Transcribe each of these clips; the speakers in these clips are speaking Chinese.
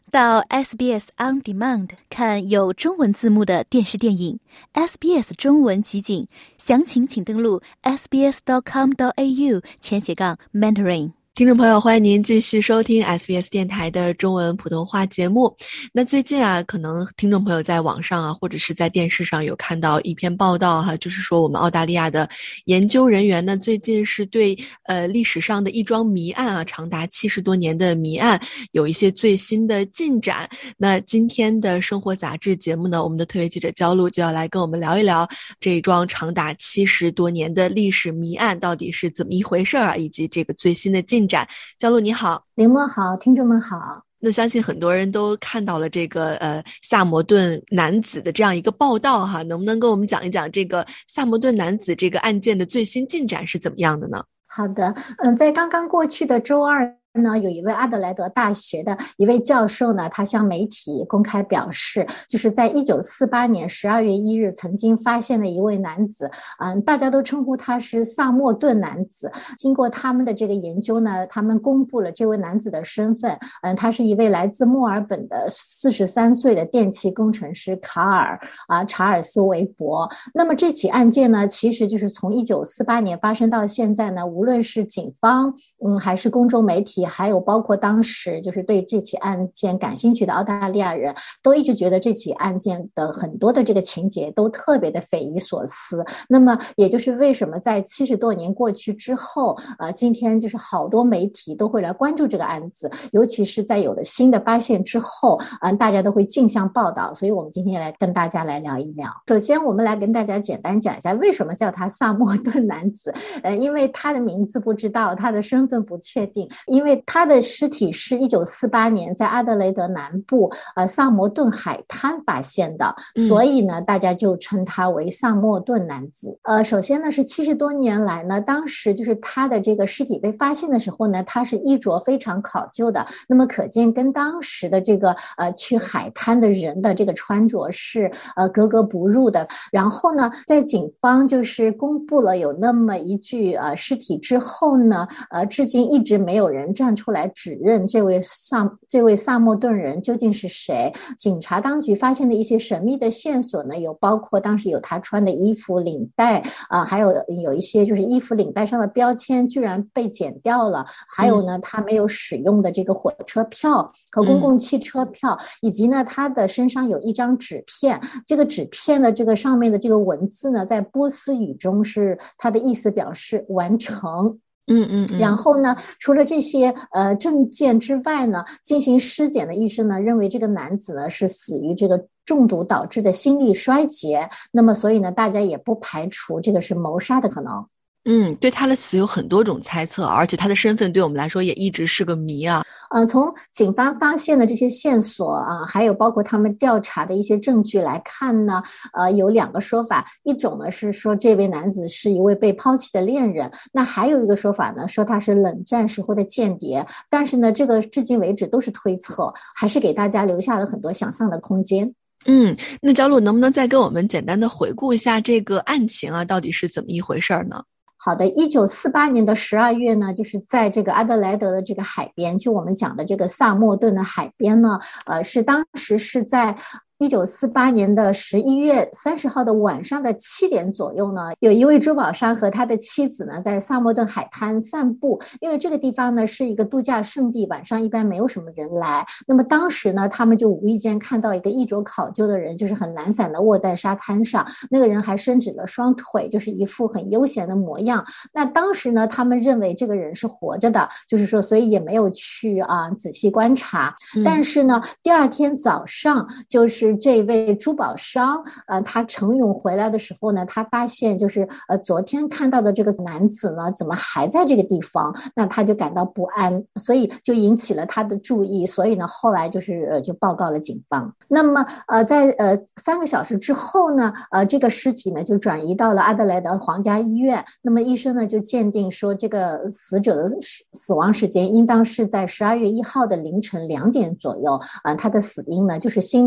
到 SBS On Demand 看有中文字幕的电视电影 SBS 中文集锦，详情请登录 sbs.com.au/Mandarin。 听众朋友，欢迎您继续收听 SBS 电台的中文普通话节目。那最近可能听众朋友在网上或者是在电视上有看到一篇报道就是说我们澳大利亚的研究人员呢，最近是对历史上的一桩谜案长达70多年的谜案有一些最新的进展。那今天的生活杂志节目呢，我们的特约记者焦露就要来跟我们聊一聊这一桩长达70多年的历史谜案到底是怎么一回事以及这个最新的进展。焦露你好。 林默好，听众们好。 那相信很多人都看到了这个萨摩顿男子的这样一个报道能不能跟我们讲一讲这个萨摩顿男子这个案件的最新进展是怎么样的呢？ 好的，在刚刚过去的周二呢，有一位阿德莱德大学的一位教授呢，他向媒体公开表示，就是在1948年12月1日曾经发现了一位男子，大家都称呼他是萨默顿男子。经过他们的这个研究呢，他们公布了这位男子的身份，他是一位来自墨尔本的43岁的电气工程师查尔斯维伯。那么这起案件呢，其实就是从1948年发生到现在呢，无论是警方还是公众媒体，还有包括当时就是对这起案件感兴趣的澳大利亚人，都一直觉得这起案件的很多的这个情节都特别的匪夷所思。那么也就是为什么在70多年过去之后，今天就是好多媒体都会来关注这个案子，尤其是在有了新的发现之后，大家都会竞相报道。所以我们今天来跟大家来聊一聊。首先我们来跟大家简单讲一下为什么叫他萨默顿男子。因为他的名字不知道，他的身份不确定，因为他的尸体是1948年在阿德雷德南部萨摩顿海滩发现的，所以呢大家就称他为萨默顿男子。首先呢是70多年来呢，当时就是他的这个尸体被发现的时候呢，他是衣着非常考究的，那么可见跟当时的这个去海滩的人的这个穿着是格格不入的。然后呢在警方就是公布了有那么一具尸体之后呢，至今一直没有人站出来指认这位萨默顿人究竟是谁。警察当局发现的一些神秘的线索呢，有包括当时有他穿的衣服领带还有一些就是衣服领带上的标签居然被剪掉了，还有呢他没有使用的这个火车票和公共汽车票，以及呢他的身上有一张纸片，这个纸片的这个上面的这个文字呢，在波斯语中是他的意思表示完成。然后呢，除了这些证件之外呢，进行尸检的医生呢，认为这个男子呢是死于这个中毒导致的心力衰竭，那么所以呢，大家也不排除这个是谋杀的可能。 对他的死有很多种猜测，而且他的身份对我们来说也一直是个谜从警方发现的这些线索还有包括他们调查的一些证据来看呢，有2个说法。一种呢是说这位男子是一位被抛弃的恋人，那还有一个说法呢说他是冷战时候的间谍，但是呢这个至今为止都是推测，还是给大家留下了很多想象的空间。 那焦露能不能再跟我们简单的回顾一下这个案情到底是怎么一回事呢？ 好的，1948年的12月呢，就是在这个阿德莱德的这个海边，就我们讲的这个萨默顿的海边呢，是当时是在1948年的11月30号的晚上的7点左右呢，有一位珠宝商和他的妻子呢在萨默顿海滩散步，因为这个地方呢是一个度假胜地，晚上一般没有什么人来。那么当时呢他们就无意间看到一个衣着考究的人，就是很懒散的卧在沙滩上，那个人还伸直了双腿，就是一副很悠闲的模样。那当时呢他们认为这个人是活着的，就是说所以也没有去仔细观察。但是呢第二天早上，就是这位珠宝商他乘泳回来的时候呢，他发现就是昨天看到的这个男子呢怎么还在这个地方，那他就感到不安，所以就引起了他的注意，所以呢后来就报告了警方。那么在3个小时之后呢，这个尸体呢就转移到了阿德莱德皇家医院，那么医生呢就鉴定说这个死者的死亡时间应当是在12月1号的凌晨2点左右，他的死因呢就是心力衰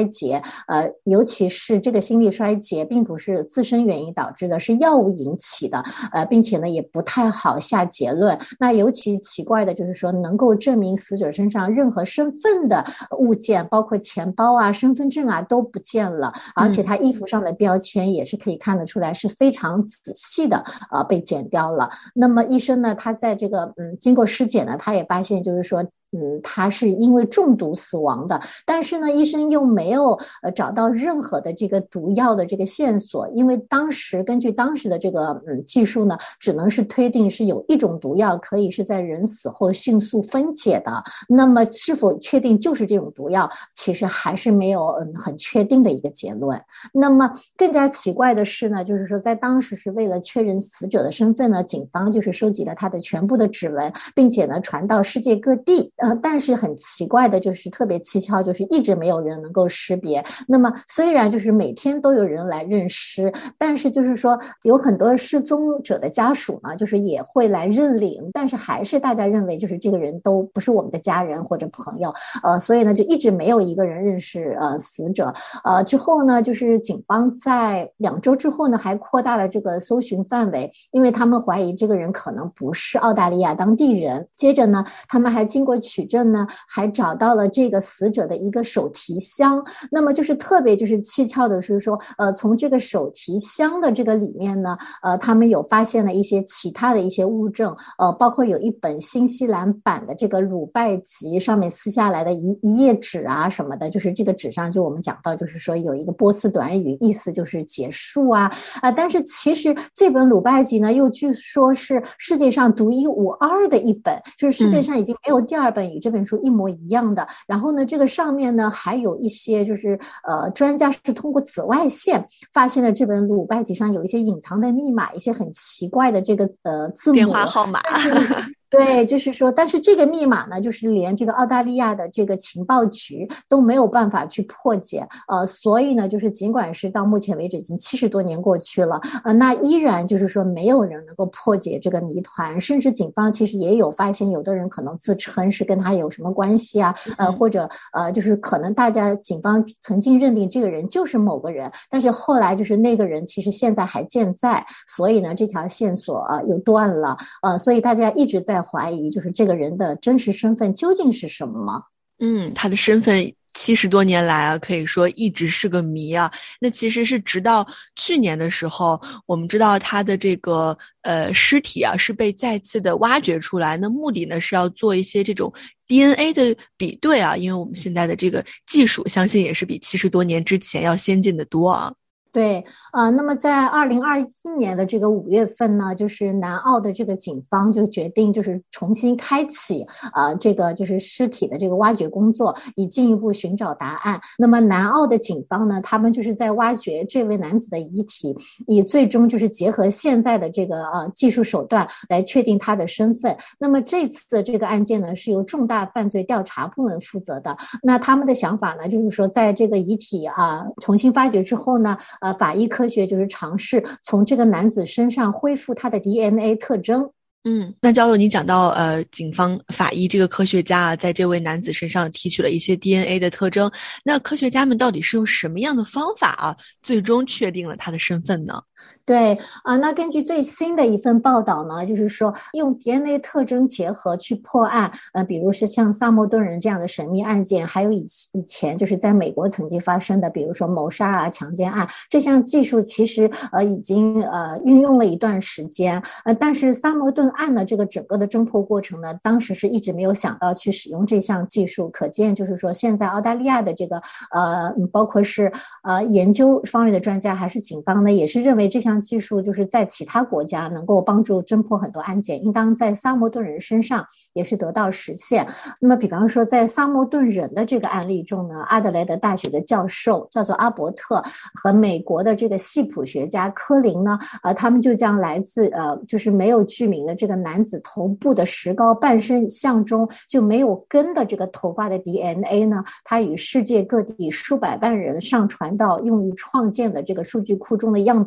竭，尤其是这个心力衰竭并不是自身原因导致的，是药物引起的，并且呢也不太好下结论。那尤其奇怪的就是说，能够证明死者身上任何身份的物件，包括钱包啊、身份证啊都不见了，而且他衣服上的标签也是可以看得出来是非常仔细的被剪掉了。那么医生呢，他在这个经过尸检呢，他也发现就是说他是因为中毒死亡的，但是呢，医生又没有找到任何的这个毒药的这个线索，因为根据当时的这个技术呢，只能是推定是有一种毒药可以是在人死后迅速分解的，那么是否确定就是这种毒药，其实还是没有很确定的一个结论。那么更加奇怪的是呢，就是说在当时是为了确认死者的身份呢，警方就是收集了他的全部的指纹，并且呢传到世界各地。但是很奇怪的就是特别蹊跷，就是一直没有人能够识别。那么虽然就是每天都有人来认尸，但是就是说有很多失踪者的家属呢，就是也会来认领，但是还是大家认为就是这个人都不是我们的家人或者朋友，所以呢就一直没有一个人认识死者。之后呢，就是警方在2周之后呢，还扩大了这个搜寻范围，因为他们怀疑这个人可能不是澳大利亚当地人。接着呢，他们还经过取证呢，还找到了这个死者的一个手提箱。那么就是特别就是蹊跷的是说，从这个手提箱的这个里面呢，他们有发现了一些其他的一些物证，包括有一本新西兰版的这个鲁拜集上面撕下来的一页纸啊什么的，就是这个纸上就我们讲到，就是说有一个波斯短语，意思就是结束啊，但是其实这本鲁拜集呢，又据说是世界上独一无二的一本，就是世界上已经没有第二本与这本书一模一样的。然后呢，这个上面呢还有一些就是专家是通过紫外线发现了这本鲁拜集上有一些隐藏的密码，一些很奇怪的这个字母电话号码。 对，就是说，但是这个密码呢，就是连这个澳大利亚的这个情报局都没有办法去破解，所以呢，就是尽管是到目前为止已经70多年过去了，那依然就是说没有人能够破解这个谜团，甚至警方其实也有发现，有的人可能自称是跟他有什么关系啊，或者就是可能警方曾经认定这个人就是某个人，但是后来就是那个人其实现在还健在，所以呢，这条线索又断了，所以大家一直在怀疑，就是这个人的真实身份究竟是什么？ 他的身份70多年来啊，可以说一直是个谜啊。那其实是直到去年的时候，我们知道他的这个尸体啊是被再次的挖掘出来。那目的呢是要做一些这种 DNA 的比对啊，因为我们现在的这个技术，相信也是比70多年之前要先进的多啊。 对，那么在2021年的这个5月份呢，就是南澳的这个警方就决定就是重新开启这个就是尸体的这个挖掘工作，以进一步寻找答案。那么南澳的警方呢，他们就是在挖掘这位男子的遗体，以最终就是结合现在的这个技术手段来确定他的身份。那么这次的这个案件呢，是由重大犯罪调查部门负责的。那他们的想法呢，就是说在这个遗体重新发掘之后呢，法医科学就是尝试从这个男子身上恢复他的 DNA 特征。 那焦总，你讲到警方法医这个科学家啊，在这位男子身上提取了一些 DNA 的特征，那科学家们到底是用什么样的方法啊，最终确定了他的身份呢？ 对那根据最新的一份报道呢，就是说用 DNA 特征结合去破案，比如是像萨默顿人这样的神秘案件，还有以前就是在美国曾经发生的，比如说谋杀啊、强奸案，这项技术其实已经运用了一段时间，但是萨默顿案的这个整个的侦破过程呢，当时是一直没有想到去使用这项技术，可见就是说现在澳大利亚的这个包括是研究方面的专家还是警方呢，也是认为这项技术就是在其他国家能够帮助侦破很多案件，应当在萨默顿人身上也是得到实现。那么比方说在萨默顿人的这个案例中呢，阿德莱德大学的教授叫做阿伯特和美国的这个系谱学家科林呢，他们就将来自就是没有具名的这个男子头部的石膏半身像中就没有根的这个头发的 DNA 呢，它与世界各地数百万人上传到用于创建的这个数据库中的样本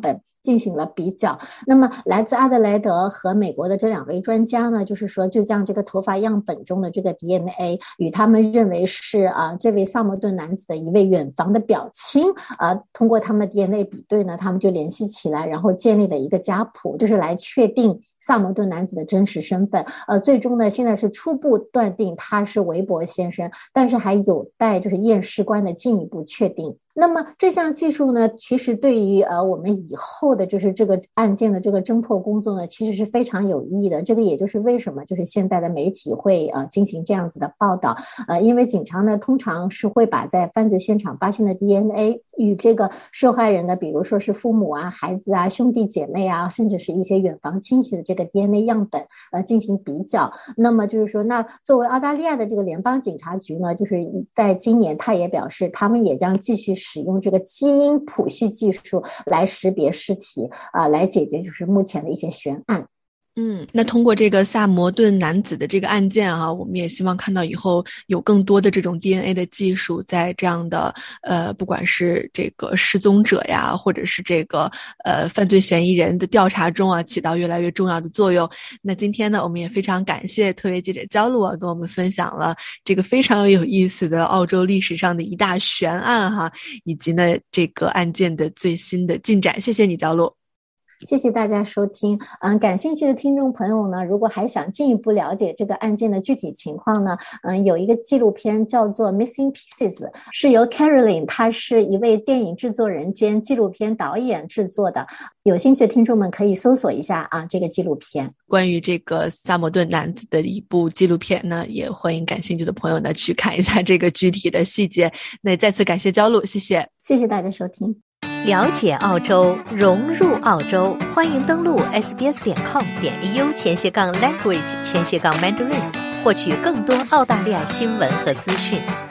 进行了比较。那么来自阿德莱德和美国的这2位专家呢，就是说就将这个头发样本中的这个 DNA 与他们认为是这位萨摩顿男子的一位远房的表亲通过他们的 DNA 比对呢，他们就联系起来，然后建立了一个家谱，就是来确定萨摩顿男子的真实身份。最终呢，现在是初步断定他是韦伯先生，但是还有待就是验尸官的进一步确定。那么这项技术呢，其实对于我们以后的就是这个案件的这个侦破工作呢，其实是非常有意义的。这个也就是为什么就是现在的媒体会进行这样子的报道，因为警察呢通常是会把在犯罪现场发现的 DNA 与这个受害人的，比如说是父母孩子兄弟姐妹甚至是一些远房亲戚的这个 DNA 样本进行比较。那么就是说，那作为澳大利亚的这个联邦警察局呢，就是在今年他也表示，他们也将继续使用这个基因谱系技术来识别尸体来解决就是目前的一些悬案。 那通过这个萨摩顿男子的这个案件我们也希望看到以后有更多的这种 DNA 的技术在这样的不管是这个失踪者呀，或者是这个犯罪嫌疑人的调查中起到越来越重要的作用。那今天呢，我们也非常感谢特约记者焦露跟我们分享了这个非常有意思的澳洲历史上的一大悬案以及呢这个案件的最新的进展。谢谢你，焦露。 谢谢大家收听。感兴趣的听众朋友呢，如果还想进一步了解这个案件的具体情况呢，有一个纪录片叫做 Missing Pieces， 是由 Caroline， 她是一位电影制作人兼纪录片导演制作的。有兴趣的听众们可以搜索一下这个纪录片。 关于这个萨摩顿男子的一部纪录片呢，也欢迎感兴趣的朋友呢去看一下这个具体的细节。那再次感谢焦露，谢谢。 谢谢大家收听。 了解澳洲，融入澳洲，欢迎登录 sbs.com.au/language/mandarin， 获取更多澳大利亚新闻和资讯。